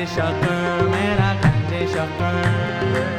गंजे शक्कर मेरा गंजे शक्कर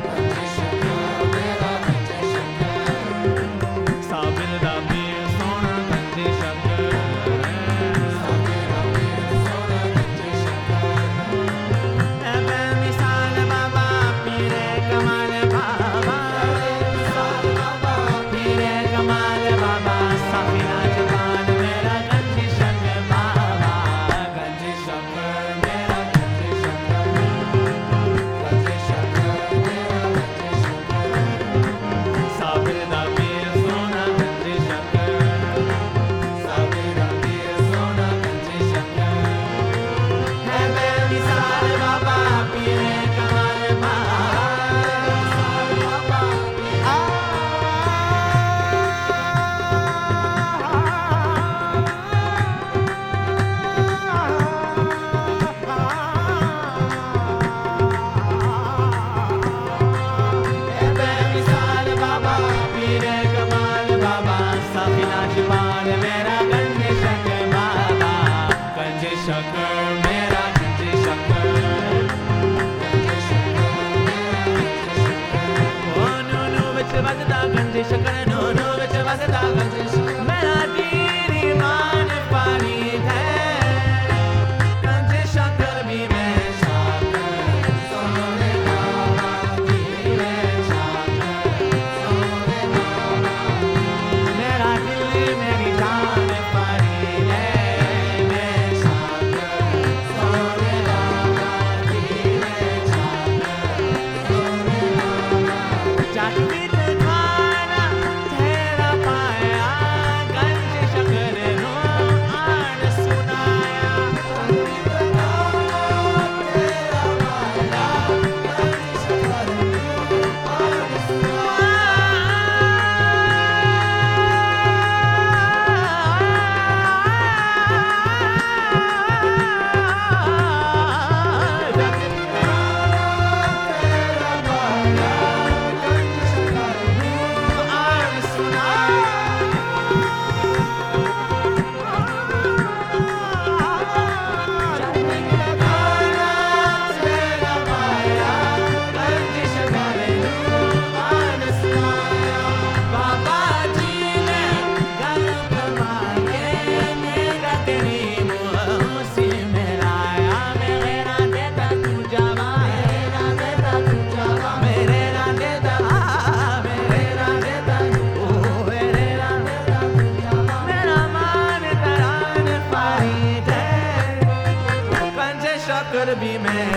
शक्कर भी मैं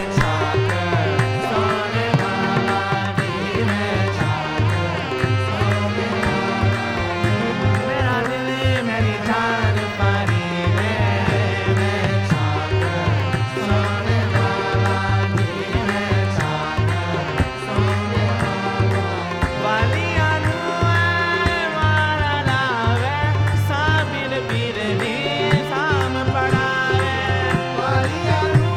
छाकर सोने वाला भी मैं छाकर सोने वाला मेरा दिल मेरी जान पानी मैं छाकर सोने वाला भी मैं छाकर सोने वाला वालिया नुए मारा लावे साबिल पीर दी साम पड़ावे वालिया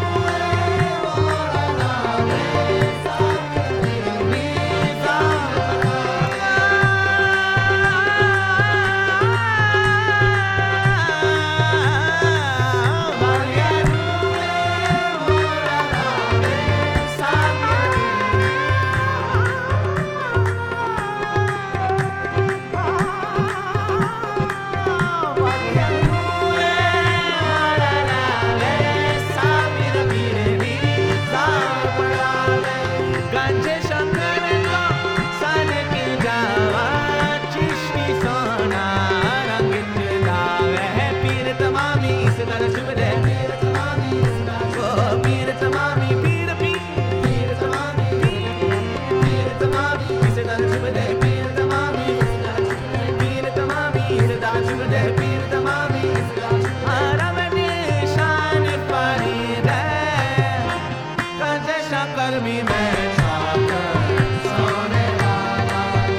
शक्कर भी मैं छाकर सोने वाला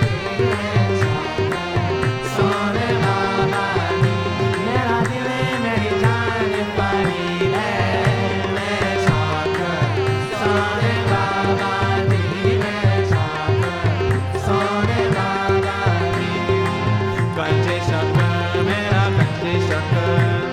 सोने वाला मेरा दिल मेरी जान पानी है मैं छाकर सोने वाला मैं छाकर सोने वाला गंजे शक्कर मेरा गंजे शक्कर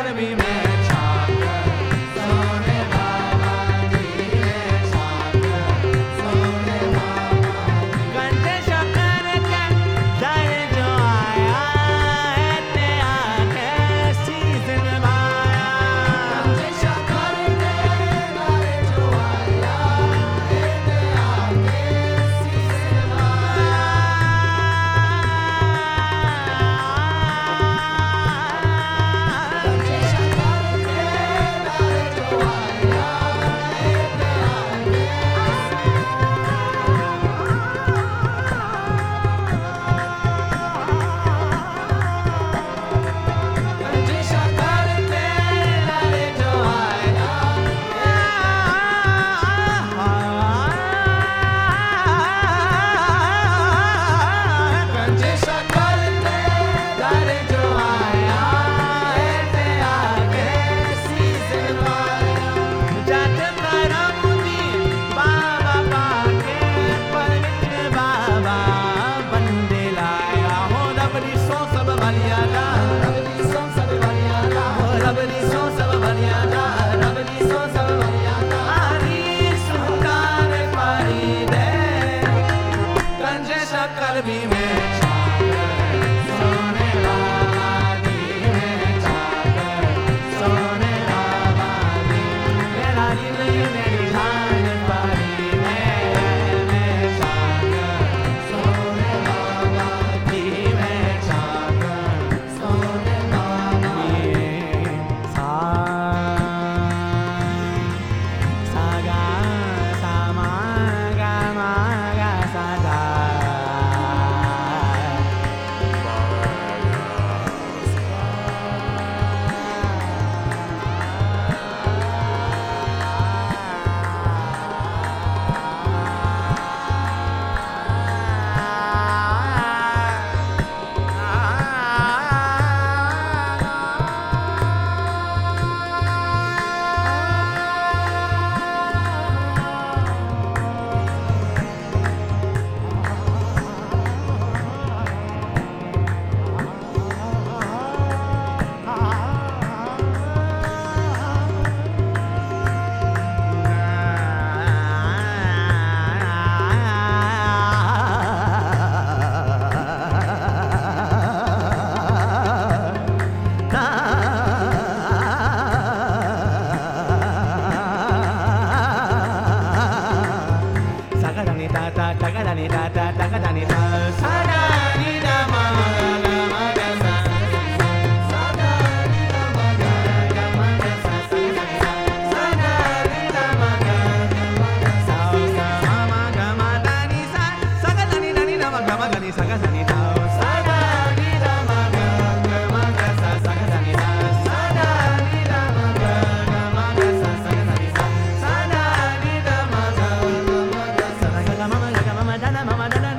शक्कर भी मैं छाकर सोने बाबा जी ने छाकर सोने बाबा गंजे शक्कर के जाए जो आया है ते आके सीजन माया गंजे शक्कर के जाए जो आया है ते आके सीजन माया गंजे शक्कर के जाए जो आया है ते आके गंजे शक्कर के जाए जो आया गंजे शक्कर के जाए जो आया है ते आके सीजन माया जात करमुदी बाबा पाके पवित्र बाबा बंदे लाया हो रबड़ी सो सब बलियादा रबड़ी सो सब बलियादा रबड़ी सो सब बलियादा रबड़ी सो सब बलियादा हरी सुल्तान पारी दे गंजे शक्कर भी मैं छाकर सोने बाबा जी में छाकर सोने बाबा जी मेरा दिल मेरी जान पारी मैं छाकर सोने बाबा जी में छाकर सोने बाबा सा गा सा मा गा सा गा Sakadani da da, takadani da da, takadani da, sadani da ma ga ma ga sa, sadani da ma ga ma ga sa, sadani da ma ga sa, sa ma ga ma da ni sa, sakadani da ni da ma ga ma ga ni sakadani da, sadani da ma ga ma ga sa, sakadani da, sadani da ma ga ma ga sa, sakadani da, sadani da ma ga ma ga sa, mama da mama da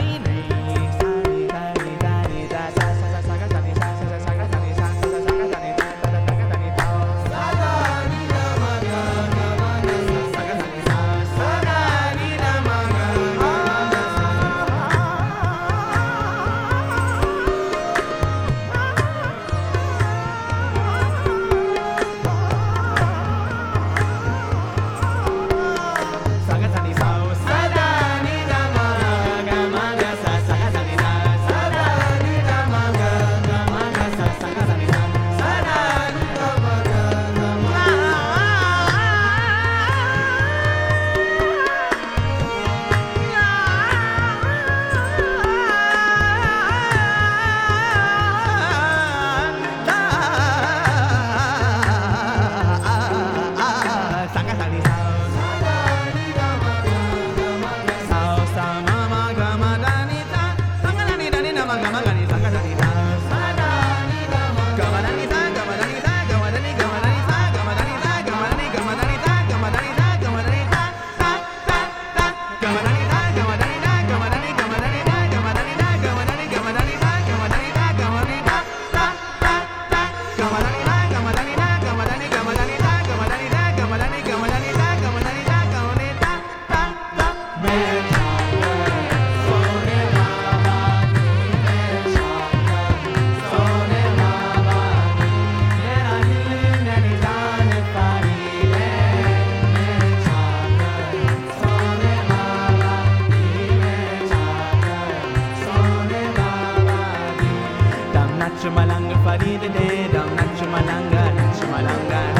Nachumalanga, Nachumalanga,